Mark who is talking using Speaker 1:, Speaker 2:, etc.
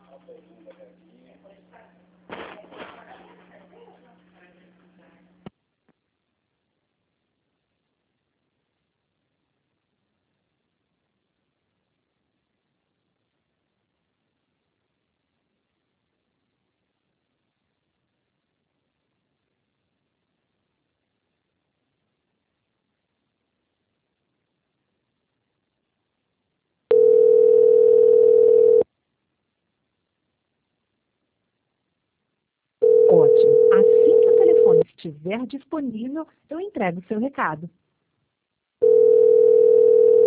Speaker 1: Ótimo. Assim que o telefone estiver disponível, eu entrego o seu recado.